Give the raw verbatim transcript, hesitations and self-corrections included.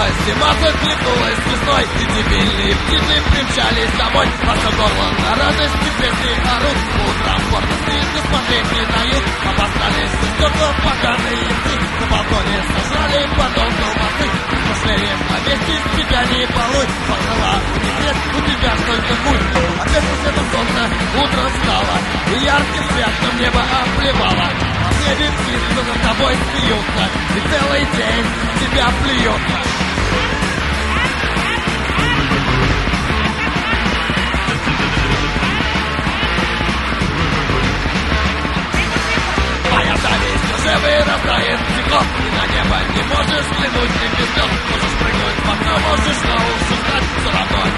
А зима закликнулась весной, и дебильные птицы примчались домой. А все горло на радости песни орут. По утрам гордо стыдно смотреть не дают. Обосрались все стекла поганые псы. На балконе сожрали подол колбасы. Размышляем о месте, с тебя не полой. Покрыла у них нет, у тебя только хуй. Опять по светом солнца утро встало, и ярким светом небо обливало. А в небе птицы за тобой смеются, и целый день тебя плюются. Моя зависть уже вырастает стекло, и на небо не можешь взглянуть, ты без слез. Можешь прыгнуть в окно, можешь на уши знать, все равно